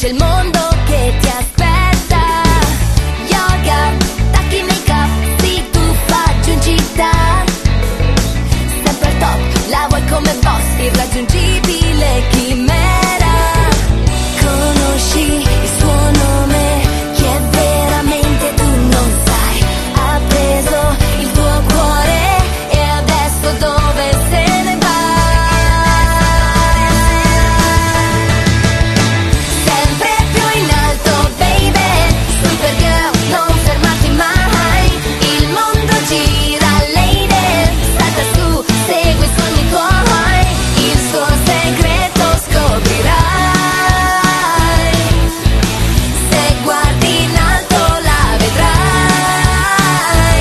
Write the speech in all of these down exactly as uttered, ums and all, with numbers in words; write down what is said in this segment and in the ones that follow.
c'è il mondo che ti aspetta. Yoga, tacchi, make up, si tuffa giù in città. Sempre al top, la vuoi come boss, irraggiungibile chimera. Conosci il suo nome, chi è veramente tu non sai. Ha preso il tuo cuore e adesso dove se ne va? Sempre più in alto, baby, Supergirl, non fermarti mai. Il mondo gira, lady, salta su, segui i sogni tuoi. Il suo segreto scoprirai. Se guardi in alto la vedrai.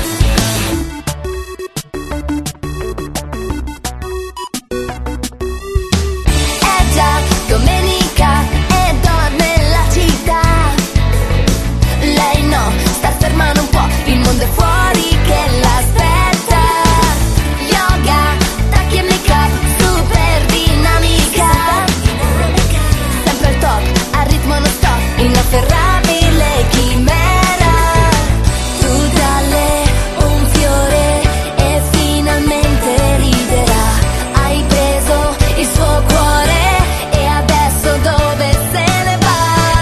È già domenica e dorme la città. Lei no, sta fermando un po', il mondo è fuori che l'aspetta. Yoga, tacchi e make up, super dinamica. Sempre al top, al ritmo non stop, inafferrabile chimera. Tu dalle un fiore e finalmente riderà. Hai preso il suo cuore e adesso dove se ne va?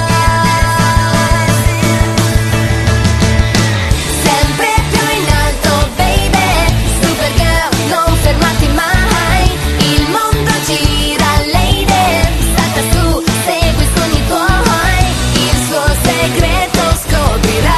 Sempre più in alto, baby, Supergirl, non fermarti mai. Il mondo gira, lady, salta su, segui i sogni tuoi. Il suo segreto scoprirai.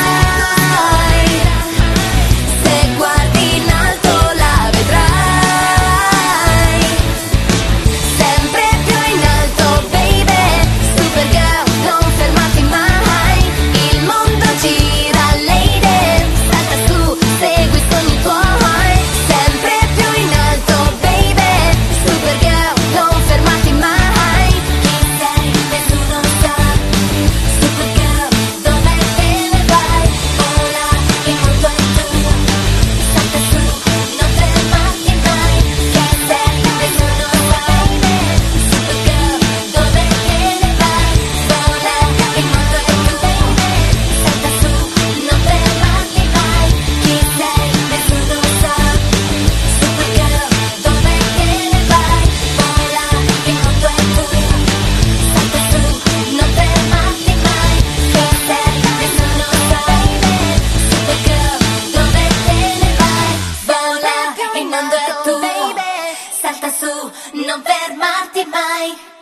Se guardi in alto la vedrai. Sempre più in alto, baby, Supergirl, non fermarti mai. Il mondo gira, lady, salta su, segui i sogni tuoi. Sempre più in alto, baby, Supergirl, non fermarti mai. Chi sei? Nessuno sa. Supergirl, dove te ne vai? Vola, il mondo è tuo. Salta su, non fermarti mai. Chi sei? Nessuno sa. Supergirl, dove te ne vai? Vola, il mondo è tuo. Salta su, non fermarti mai. Chi sei? Nessuno sa. Supergirl, dove te ne vai? Vola, il mondo è tuo. Salta su, non fermarti mai. Chi sei? Nessuno sa. Supergirl, dove te ne vai? Vola, il mondo è tuo. Salta su, non fermarti mai.